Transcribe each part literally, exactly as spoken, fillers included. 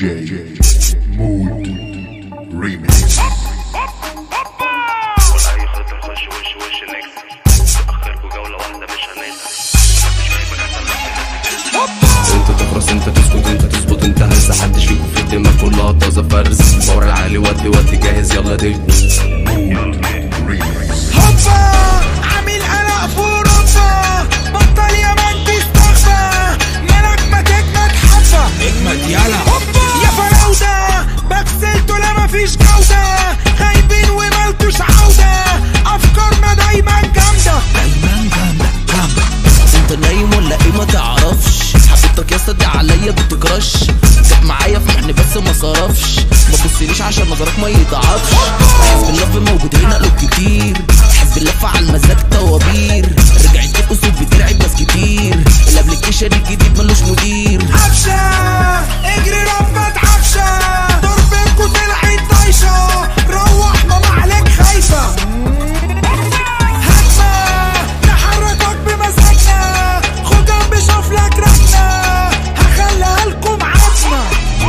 جي مود ريميكس. ولا اي خطة نخش وش وش نكسب اخركوا جولة واحدة مش هننسى. انت تخرس انت تسكت انت تظبط انت هز محدش فيكم في الدماغ كلها طازة فرز باور العالي ودي ودي جاهز يلا دي مود ريميكس. هوبا عامل قلق في اوروبا بطل يا مان تستخفى مالك ما تجمد حبة اجمد يلا هوبا يا فراودة بكسلتوا لا مفيش جودة خايبين ومالكوش عودة افكارنا دايما جامدة دايما جامدة جامدة. انت نايم ولا ايه ما تعرفش حبيبتك يا اسطى دي عليا بتكرش جت معايا في محن بس ما صرفش ما تبصليش عشان نظرك ما يضعفش. حزب اللف موجود هنا قلوب كتير حزب اللف على المزاج طوابير رجعت الاسود بتلعب ناس كتير الابليكيشن الجديد ملوش مدير. عفشة اجري ربك عفشة ضربكوا طلعت طايشة روح ماما عليك خايفة هجمة نحركك بمزاجنا خد جنبي شوف لك ركنة هخليها لكم عظمة.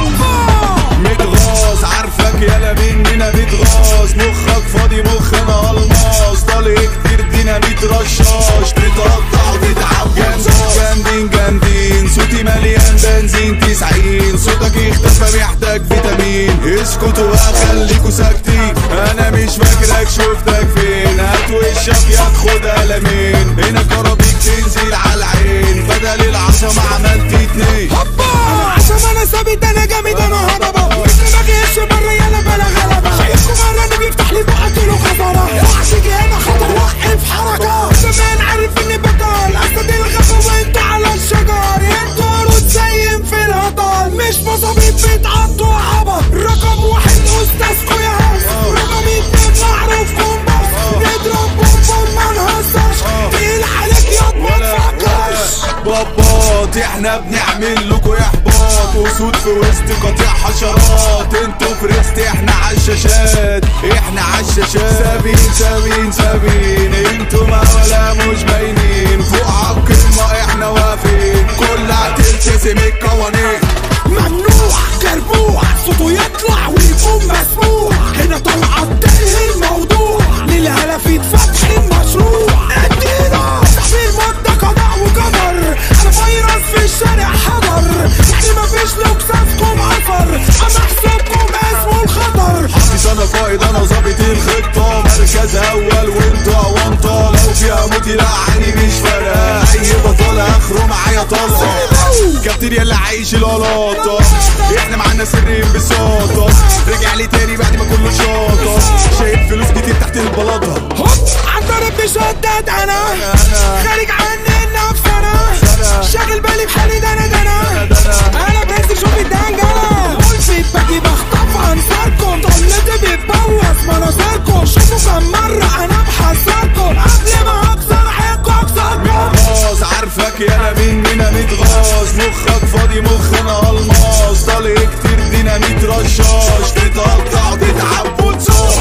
متغاظ عارفك يالا مننا متغاظ مخك فاضي مخنا الماس طالق كتير ديناميت رشاش تتقطع وتتعب جامدين جامدين صوتي مليان بنزين تسعين صوتك اختفى محتاج فيتامين اسكتوا بقى خليكوا ساكتين انا مش فاكرك شفتك فين هات وشك يا تاخد قلمين هنا كرابيك تنزل على العين بدل العصا عملت اتنين. انا عشان انا ثابت انا جامد انا هضبه مثل ما جيش بره يلا بلا غلبه شايفكم مره بيفتح لي بعتله خطره وعشان هنا خطر وقف حركه زمان عارف اني بطل اسد الغابه وانتوا على الشجر انتوا قرود زين في الهطل مش مظابيط بتعطوا عبط رقم واحد استاذكوا يا هاس رقم اتنين معروفكم بس نضرب بوم ما نهزرش تقيل عليك ياض ما تفكرش. بابات احنا بنعمل لكوا احباط اسود في وسط قطيع حشرات انتوا في ريست احنا عالشاشات احنا عالشاشات سابين سابين سابين انتوا ما ولا مش باينين فوق عالقمة احنا واقفين كلها تلتزم القوانين. ممنوع جربوع صوته يطلع ويكون مسموع هنا طلعت تنهي الموضوع للهلافيت فتح المشروع ادينا في المدة قضاء وقدر انا فيروس في الشارع حضر يعني مفيش لوكساتكم عفر انا حسابكم اسمه الخطر. حافظ انا قائد انا ظابط الخطة مركز اول وانت وانطة لو فيها موتي لا عيني مش فارقة اي بطل اخره معايا طلقة كابتن يلا عايش القلاطة احنا معانا سر انبساطة رجع لي تاني بعد ما كله شاطة شايل فلوس كتير تحت البلاطة هوب عالضرب بشدد انا خارج عني النفس انا شاغل بالي بحالي دنا دنا انا بنزل شوف الدنجلة قول في باجي بخطف انصاركم طلتي بتبوظ مناظركم شوفوا كم مرة انا بحذركم قبل ما اكسر حقكم اكسركم. خلاص عارفك يالا مننا متغاظ مخك فاضي مخنا الماس طالق كتير ديناميت رشاش تتقطع وتتعب وتصوص.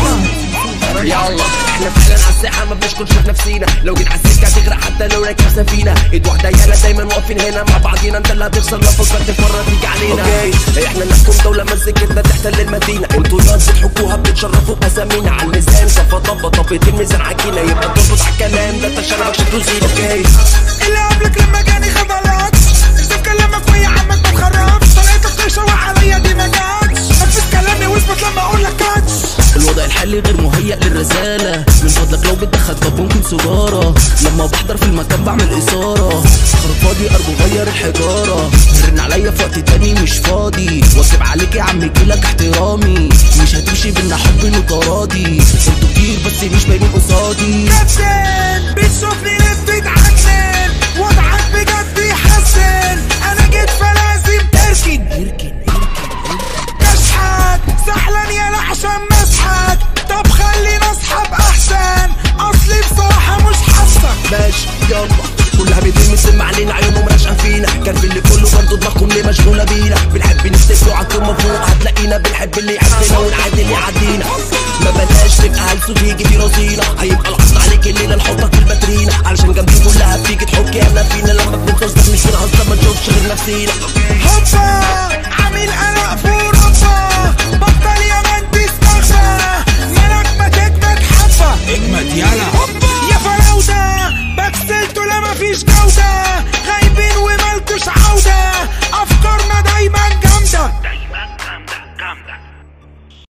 يلا احنا فعلا على الساحه ما بنشكرش في نفسينا لو جيت على السكه هتغرق حتى لو راكب سفينه ايد واحده يالا دايما واقفين هنا مع بعضينا انت اللي هتخسر لو فكرت مره تيجي علينا. اوكي احنا نحكم دوله مزيكتنا تحتل المدينه انتوا ناس بتحكوها بتشرفوا باسامينا على الميزان صفه طبه طبيت الميزان عجينه يبقى تربط على الكلام ده تشربك شكله زين. اوكي اللي قبلك لما جاني خبلات انت بكلامك ويا عمك ما تخربش طريقتك تشوح عليا دي ما جاتش نفذ كلامي واثبت لما اقول لك كاتش. الوضع الحالي غير مهيأ للرسالة من فضلك لو بتدخل طب ممكن سجارة لما بحضر في المكان بعمل إثارة خرج فاضي أرجو غير الحجارة رن عليا في وقت تاني مش فاضي واكتب عليك يا عم يجيلك احترامي مش هتمشي بينا حب وتراضي انتوا كتير بس مش باينين قصادي. كابتن بتشوفني ليه بتتعجن وضعك بجد يحسن انا جيت فلازم تركن اركن تشحت سحلان يالا عشان مسحك طب خلينا اصحاب احسن اصلي بصراحة مش حاسك. ماشي يلا كلها بتلمس علينا عيونهم راشقة فينا كان في اللي كله برضه دماغكم ليه مشغولة بينا بنحب نفتكروا عالقمة فوق هتلاقينا بنحب اللي يحبنا ونعادي اللي يعدينا ما بلاش نبقى هلسوف يجي في رصينا هيبقى العصر عليك الليلة نحطك في الباترينا علشان جنبي كلها بتيجي تحك يالا فينا لما بنتوصل مش بنهزر ما نشوفش غير نفسينا. هوبا